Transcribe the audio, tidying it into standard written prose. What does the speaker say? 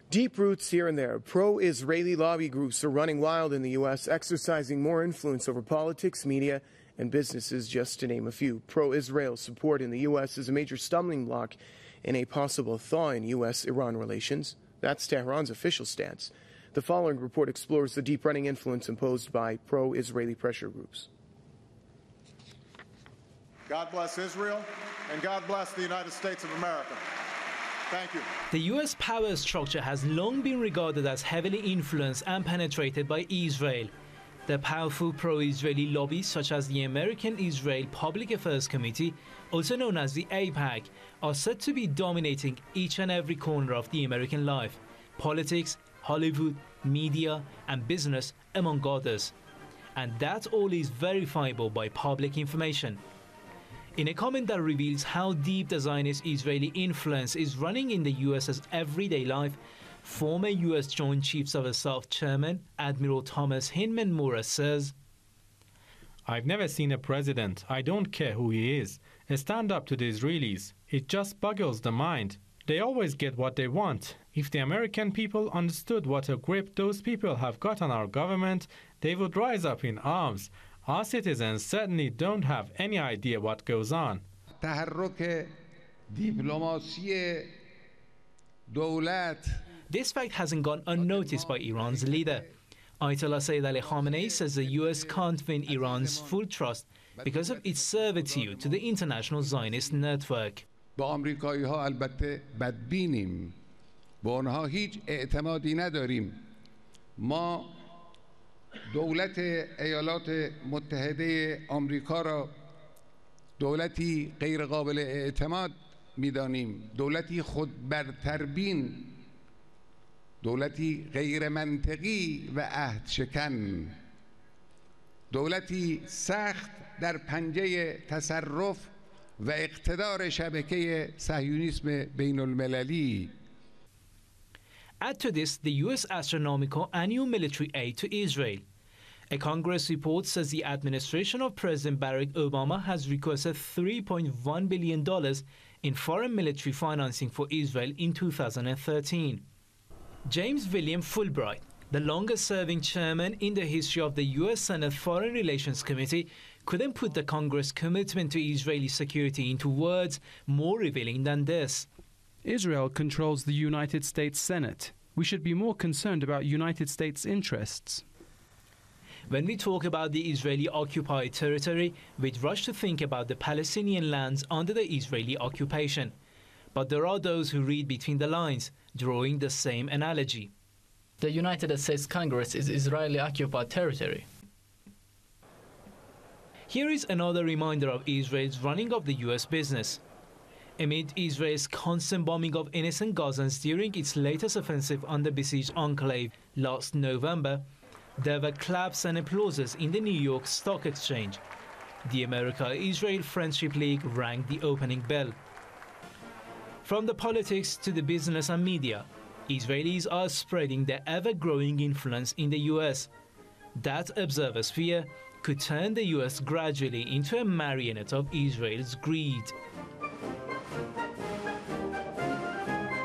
Deep roots here and there. Pro-Israeli lobby groups are running wild in the U.S., exercising more influence over politics, media, and businesses, just to name a few. Pro-Israel support in the U.S. is a major stumbling block in a possible thaw in U.S.-Iran relations. That's Tehran's official stance. The following report explores the deep-running influence imposed by pro-Israeli pressure groups. God bless Israel, and God bless the United States of America. Thank you. The U.S. power structure has long been regarded as heavily influenced and penetrated by Israel. The powerful pro-Israeli lobbies, such as the American Israel Public Affairs Committee, also known as the AIPAC, are said to be dominating each and every corner of the American life: politics, Hollywood, media, and business, among others. And that all is verifiable by public information. In a comment that reveals how deep the Zionist Israeli influence is running in the US's everyday life, former US Joint Chiefs of Staff Chairman Admiral Thomas Hinman Mora says, "I've never seen a president, I don't care who he is, stand up to the Israelis. It just boggles the mind. They always get what they want. If the American people understood what a grip those people have got on our government, they would rise up in arms. Our citizens certainly don't have any idea what goes on." This fact hasn't gone unnoticed by Iran's leader. Ayatollah Sayyid Ali Khamenei says the US can't win Iran's full trust because of its servitude to the international Zionist network. با آمریکایی‌ها البته بدبینیم. با آنها هیچ اعتمادی نداریم. ما دولت ایالات متحده آمریکا را دولتی غیر قابل اعتماد می‌دانیم. دولتی خودبرتربین، دولتی غیر منطقی و عهدشکن، دولتی سخت در پنجه تصرف و اقتدار شبکه صهیونیسم بین المللی. Add to this the US astronomical annual military aid to Israel. A Congress report says the administration of President Barack Obama has requested $3.1 billion in foreign military financing for Israel in 2013. James William Fulbright, the longest-serving chairman in the history of the U.S. Senate Foreign Relations Committee, couldn't put the Congress' commitment to Israeli security into words more revealing than this. Israel controls the United States Senate. We should be more concerned about United States interests. When we talk about the Israeli-occupied territory, we'd rush to think about the Palestinian lands under the Israeli occupation. But there are those who read between the lines, drawing the same analogy. The United States Congress is Israeli-occupied territory. Here is another reminder of Israel's running of the U.S. business. Amid Israel's constant bombing of innocent Gazans during its latest offensive on the besieged enclave last November, there were claps and applauses in the New York Stock Exchange. The America-Israel Friendship League rang the opening bell. From the politics to the business and media, Israelis are spreading their ever-growing influence in the U.S. That, observers fear, could turn the U.S. gradually into a marionette of Israel's greed.